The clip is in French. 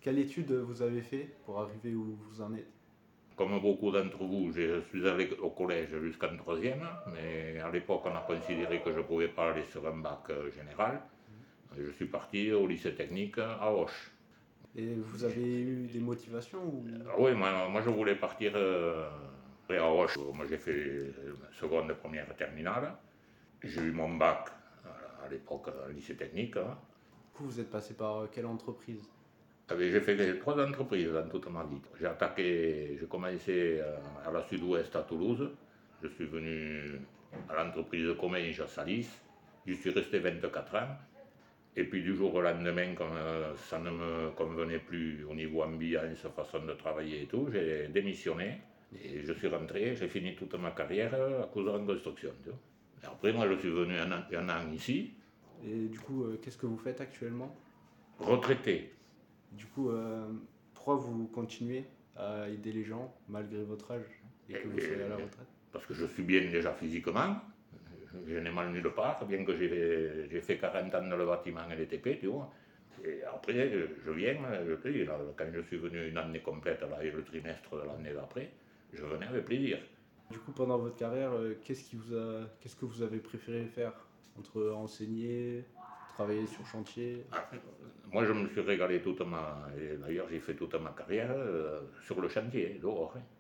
Quelle étude vous avez fait pour arriver où vous en êtes? Comme beaucoup d'entre vous, je suis allé au collège jusqu'en troisième, mais à l'époque, on a considéré que je ne pouvais pas aller sur un bac général. Je suis parti au lycée technique à Auch. Et vous avez eu des motivations ou... Oui, moi, je voulais partir à Auch. Moi j'ai fait seconde, première, terminale. J'ai eu mon bac à l'époque au lycée technique. Du coup, vous êtes passé par quelle entreprise? J'ai fait 3 entreprises dans toute ma vie. J'ai commencé à la Sud-Ouest à Toulouse. Je suis venu à l'entreprise Comminges à Salis. J'y suis resté 24 ans. Et puis du jour au lendemain, comme ça ne me convenait plus au niveau ambiance, façon de travailler et tout, j'ai démissionné. Et je suis rentré, j'ai fini toute ma carrière à cause de la construction. Tu vois. Et après, moi, je suis venu un an ici, Et du coup, qu'est-ce que vous faites actuellement? retraité. Du coup, pourquoi vous continuez à aider les gens malgré votre âge et que vous soyez à la retraite? Parce que je suis bien déjà physiquement, je n'ai mal nulle part, bien que j'ai fait 40 ans dans le bâtiment et les TP, tu vois. Et après, je viens, je te dis, là, quand je suis venu une année complète, là, et le trimestre de l'année d'après, je venais avec plaisir. Du coup, pendant votre carrière, qu'est-ce que vous avez préféré faire entre enseigner, travailler sur chantier? Ah, moi, je me suis régalé et d'ailleurs, j'ai fait toute ma carrière sur le chantier, dehors. Hein.